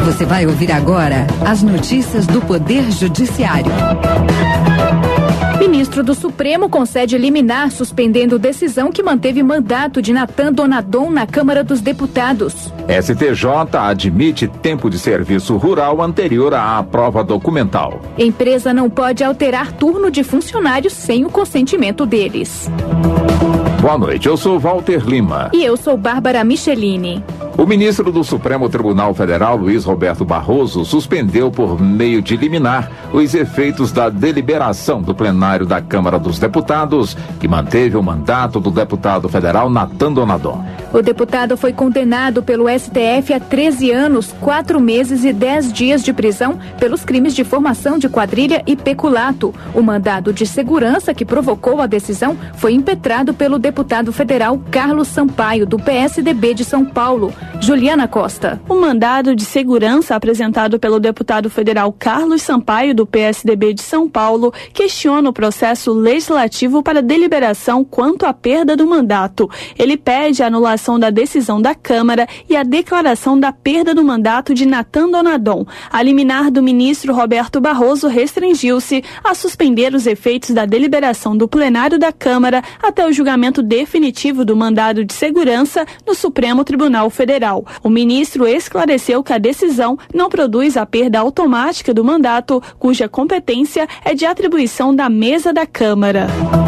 Você vai ouvir agora as notícias do Poder Judiciário. Ministro do Supremo concede liminar suspendendo decisão que manteve mandato de Natan Donadon na Câmara dos Deputados. STJ admite tempo de serviço rural anterior à prova documental. Empresa não pode alterar turno de funcionários sem o consentimento deles. Boa noite, eu sou Walter Lima. E eu sou Bárbara Michelini. O ministro do Supremo Tribunal Federal, Luiz Roberto Barroso, suspendeu por meio de liminar os efeitos da deliberação do plenário da Câmara dos Deputados, que manteve o mandato do deputado federal Natan Donadon. O deputado foi condenado pelo STF a 13 anos, 4 meses e 10 dias de prisão pelos crimes de formação de quadrilha e peculato. O mandado de segurança que provocou a decisão foi impetrado pelo deputado federal Carlos Sampaio, do PSDB de São Paulo. Juliana Costa. O mandado de segurança apresentado pelo deputado federal Carlos Sampaio, do PSDB de São Paulo, questiona o processo legislativo para deliberação quanto à perda do mandato. Ele pede a anulação da decisão da Câmara e a declaração da perda do mandato de Natan Donadon. A liminar do ministro Roberto Barroso restringiu-se a suspender os efeitos da deliberação do plenário da Câmara até o julgamento definitivo do mandado de segurança no Supremo Tribunal Federal. O ministro esclareceu que a decisão não produz a perda automática do mandato, cuja competência é de atribuição da mesa da Câmara.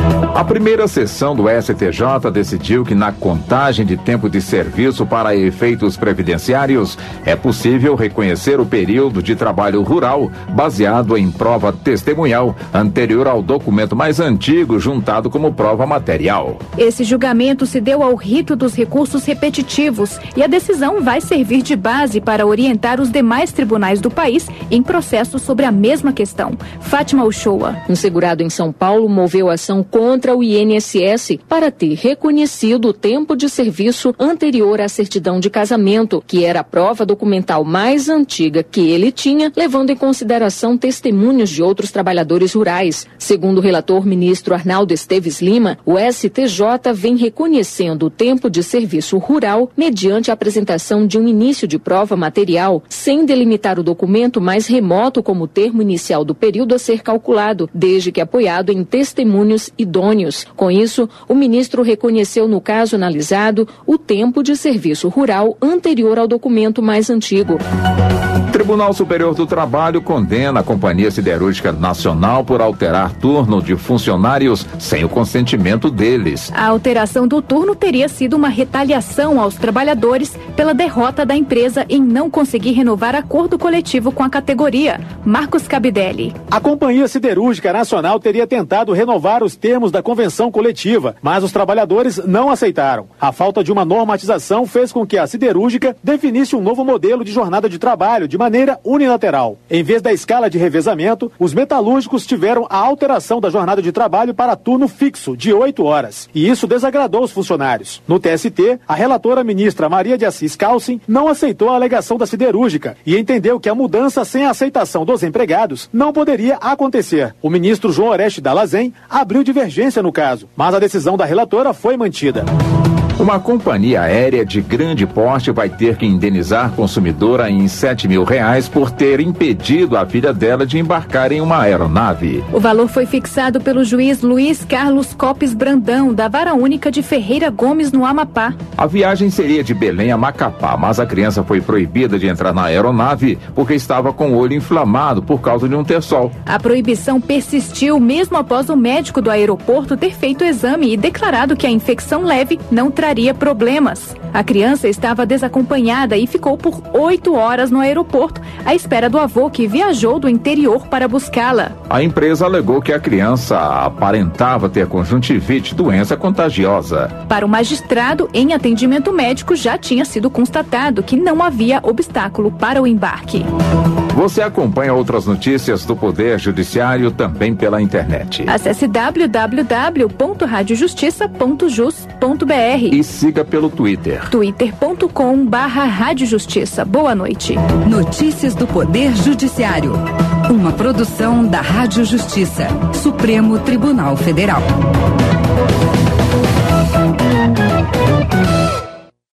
A primeira sessão do STJ decidiu que na contagem de tempo de serviço para efeitos previdenciários é possível reconhecer o período de trabalho rural baseado em prova testemunhal anterior ao documento mais antigo juntado como prova material. Esse julgamento se deu ao rito dos recursos repetitivos e a decisão vai servir de base para orientar os demais tribunais do país em processos sobre a mesma questão. Fátima Uchoa. Um segurado em São Paulo moveu ação contra o INSS para ter reconhecido o tempo de serviço anterior à certidão de casamento, que era a prova documental mais antiga que ele tinha, levando em consideração testemunhos de outros trabalhadores rurais. Segundo o relator ministro Arnaldo Esteves Lima, o STJ vem reconhecendo o tempo de serviço rural mediante a apresentação de um início de prova material, sem delimitar o documento mais remoto como termo inicial do período a ser calculado, desde que apoiado em testemunhos idôneos. Com isso, o ministro reconheceu no caso analisado o tempo de serviço rural anterior ao documento mais antigo. O Tribunal Superior do Trabalho condena a Companhia Siderúrgica Nacional por alterar turno de funcionários sem o consentimento deles. A alteração do turno teria sido uma retaliação aos trabalhadores pela derrota da empresa em não conseguir renovar acordo coletivo com a categoria. Marcos Cabidelli. A Companhia Siderúrgica Nacional teria tentado renovar os termos da convenção coletiva, mas os trabalhadores não aceitaram. A falta de uma normatização fez com que a siderúrgica definisse um novo modelo de jornada de trabalho de maneira unilateral. Em vez da escala de revezamento, os metalúrgicos tiveram a alteração da jornada de trabalho para turno fixo, de 8 horas. E isso desagradou os funcionários. No TST, a relatora ministra Maria de Assis Calcin não aceitou a alegação da siderúrgica e entendeu que a mudança sem a aceitação dos empregados não poderia acontecer. O ministro João Oreste Dallazen abriu divergência no caso, mas a decisão da relatora foi mantida. Uma companhia aérea de grande porte vai ter que indenizar a consumidora em R$7 mil por ter impedido a filha dela de embarcar em uma aeronave. O valor foi fixado pelo juiz Luiz Carlos Copes Brandão, da Vara Única de Ferreira Gomes, no Amapá. A viagem seria de Belém a Macapá, mas a criança foi proibida de entrar na aeronave porque estava com o olho inflamado por causa de um terçol. A proibição persistiu mesmo após o médico do aeroporto ter feito o exame e declarado que a infecção leve não traria problemas. A criança estava desacompanhada e ficou por 8 horas no aeroporto, à espera do avô que viajou do interior para buscá-la. A empresa alegou que a criança aparentava ter conjuntivite, doença contagiosa. Para o magistrado, em atendimento médico, já tinha sido constatado que não havia obstáculo para o embarque. Você acompanha outras notícias do Poder Judiciário também pela internet. Acesse www.radiojustiça.jus.br e siga pelo Twitter. twitter.com/radiojustiça. Boa noite. Notícias do Poder Judiciário. Uma produção da Rádio Justiça, Supremo Tribunal Federal.